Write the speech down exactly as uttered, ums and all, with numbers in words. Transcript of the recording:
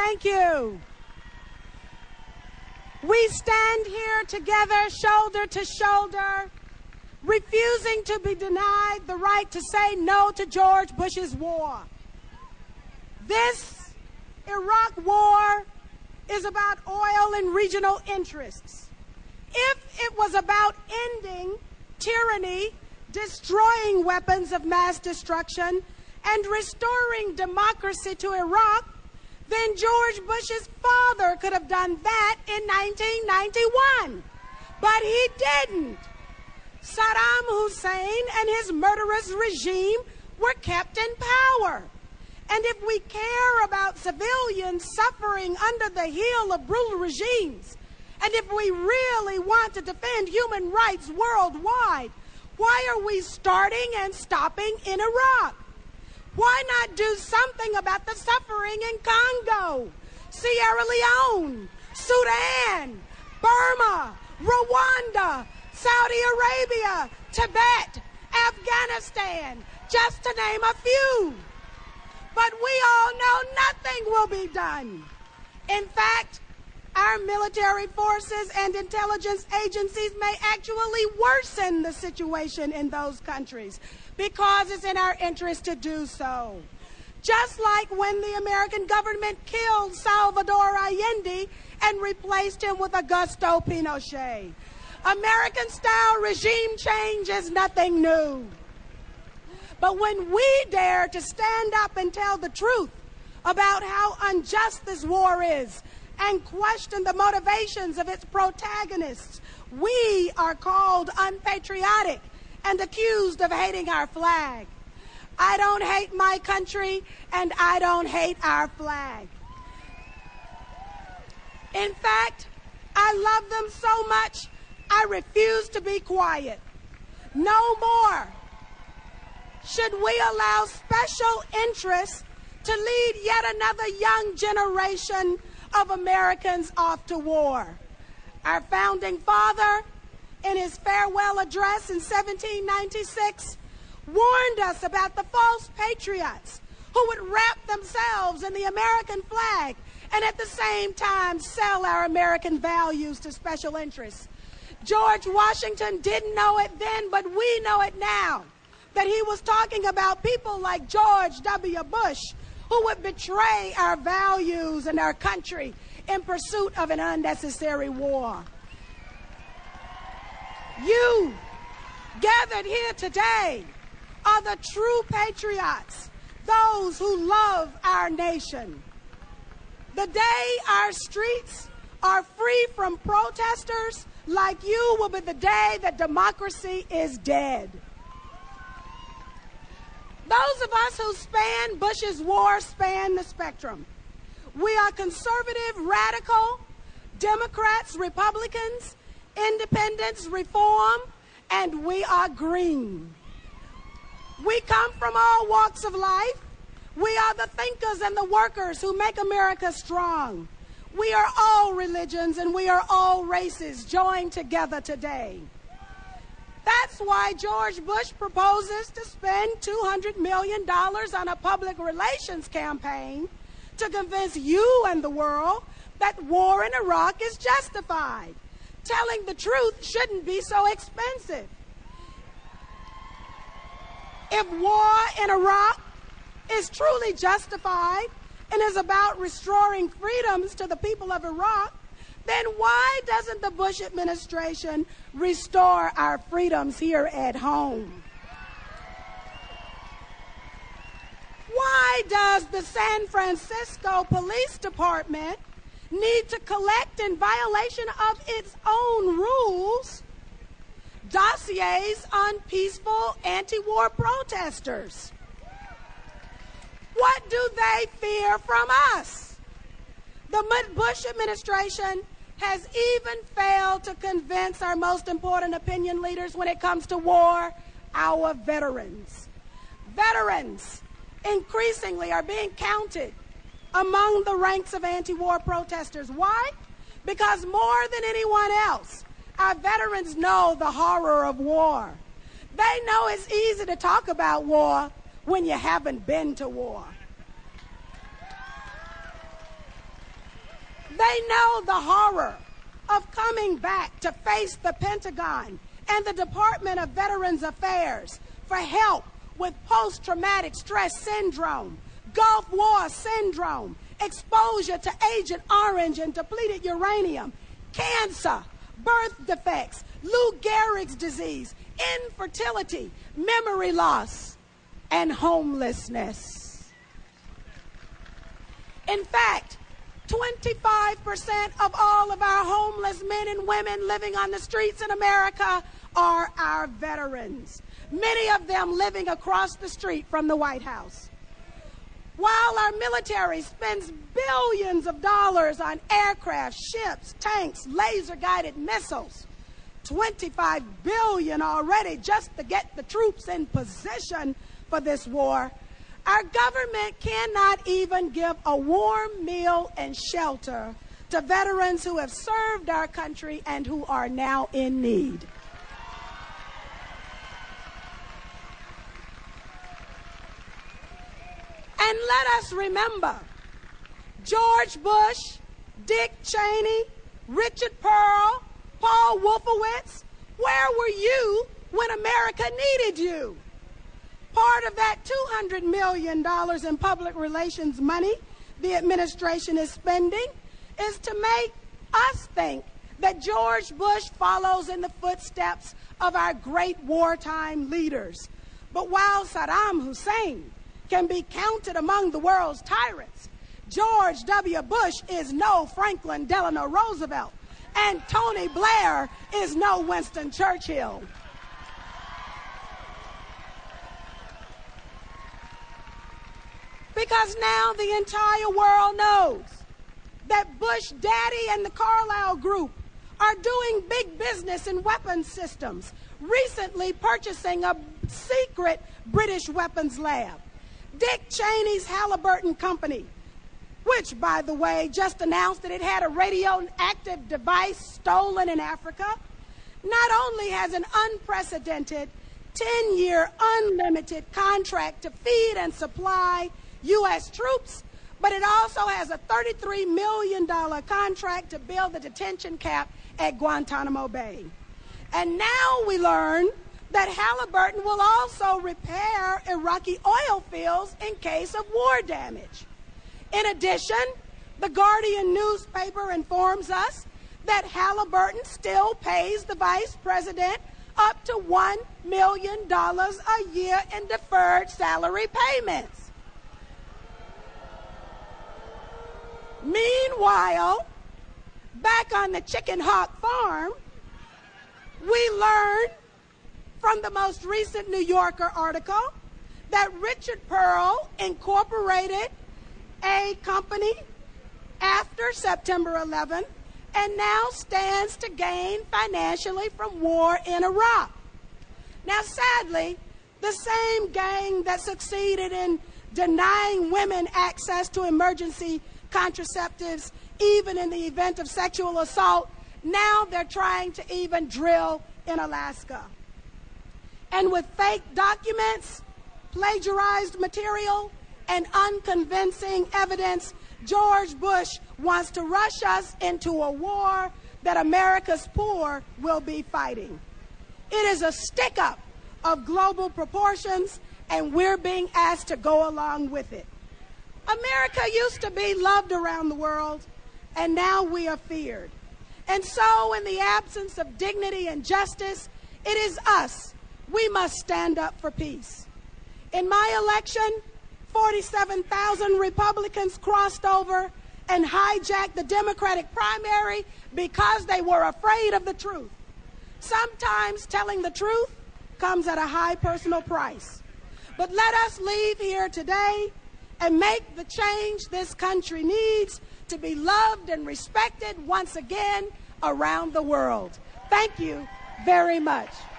Thank you. We stand here together, shoulder to shoulder, refusing to be denied the right to say no to George Bush's war. This Iraq war is about oil and regional interests. If it was about ending tyranny, destroying weapons of mass destruction, and restoring democracy to Iraq, then George Bush's father could have done that in nineteen ninety-one. But he didn't. Saddam Hussein and his murderous regime were kept in power. And if we care about civilians suffering under the heel of brutal regimes, and if we really want to defend human rights worldwide, why are we starting and stopping in Iraq? Why not do something about the suffering in Congo, Sierra Leone, Sudan, Burma, Rwanda, Saudi Arabia, Tibet, Afghanistan, just to name a few? But we all know nothing will be done. In fact, our military forces and intelligence agencies may actually worsen the situation in those countries because it's in our interest to do so. Just like when the American government killed Salvador Allende and replaced him with Augusto Pinochet. American-style regime change is nothing new. But when we dare to stand up and tell the truth about how unjust this war is and question the motivations of its protagonists, we are called unpatriotic and accused of hating our flag. I don't hate my country, and I don't hate our flag. In fact, I love them so much, I refuse to be quiet. No more should we allow special interests to lead yet another young generation of Americans off to war. Our founding father, in his farewell address in seventeen ninety-six, warned us about the false patriots who would wrap themselves in the American flag and at the same time sell our American values to special interests. George Washington didn't know it then, but we know it now, that he was talking about people like George W. Bush, who would betray our values and our country in pursuit of an unnecessary war. You, gathered here today, are the true patriots, those who love our nation. The day our streets are free from protesters like you will be the day that democracy is dead. Those of us who span Bush's war span the spectrum. We are conservative, radical, Democrats, Republicans, independents, reform, and we are green. We come from all walks of life. We are the thinkers and the workers who make America strong. We are all religions and we are all races joined together today. That's why George Bush proposes to spend two hundred million dollars on a public relations campaign to convince you and the world that war in Iraq is justified. Telling the truth shouldn't be so expensive. If war in Iraq is truly justified and is about restoring freedoms to the people of Iraq, then why doesn't the Bush administration restore our freedoms here at home? Why does the San Francisco Police Department need to collect, in violation of its own rules, dossiers on peaceful anti-war protesters? What do they fear from us? The Bush administration has even failed to convince our most important opinion leaders when it comes to war, our veterans. Veterans increasingly are being counted among the ranks of anti-war protesters. Why? Because more than anyone else, our veterans know the horror of war. They know it's easy to talk about war when you haven't been to war. They know the horror of coming back to face the Pentagon and the Department of Veterans Affairs for help with post-traumatic stress syndrome, Gulf War syndrome, exposure to Agent Orange and depleted uranium, cancer, birth defects, Lou Gehrig's disease, infertility, memory loss, and homelessness. In fact, twenty-five percent of all of our homeless men and women living on the streets in America are our veterans, many of them living across the street from the White House. While our military spends billions of dollars on aircraft, ships, tanks, laser-guided missiles, twenty-five billion dollars already just to get the troops in position for this war, our government cannot even give a warm meal and shelter to veterans who have served our country and who are now in need. And let us remember, George Bush, Dick Cheney, Richard Pearl, Paul Wolfowitz, where were you when America needed you? Part of that two hundred million dollars in public relations money the administration is spending is to make us think that George Bush follows in the footsteps of our great wartime leaders. But while Saddam Hussein can be counted among the world's tyrants, George W. Bush is no Franklin Delano Roosevelt, and Tony Blair is no Winston Churchill. Because now the entire world knows that Bush Daddy and the Carlyle Group are doing big business in weapons systems, recently purchasing a secret British weapons lab. Dick Cheney's Halliburton Company, which, by the way, just announced that it had a radioactive device stolen in Africa, not only has an unprecedented ten-year unlimited contract to feed and supply U S troops, but it also has a thirty-three million dollars contract to build the detention camp at Guantanamo Bay. And now we learn that Halliburton will also repair Iraqi oil fields in case of war damage. In addition, the Guardian newspaper informs us that Halliburton still pays the vice president up to one million dollars a year in deferred salary payments. Meanwhile, back on the Chicken Hawk farm, we learned from the most recent New Yorker article that Richard Pearl incorporated a company after September eleventh and now stands to gain financially from war in Iraq. Now, sadly, the same gang that succeeded in denying women access to emergency contraceptives, even in the event of sexual assault, now they're trying to even drill in Alaska. And with fake documents, plagiarized material, and unconvincing evidence, George Bush wants to rush us into a war that America's poor will be fighting. It is a stick-up of global proportions, and we're being asked to go along with it. America used to be loved around the world, and now we are feared. And so, in the absence of dignity and justice, it is us. We must stand up for peace. In my election, forty-seven thousand Republicans crossed over and hijacked the Democratic primary because they were afraid of the truth. Sometimes telling the truth comes at a high personal price. But let us leave here today and make the change this country needs to be loved and respected once again around the world. Thank you very much.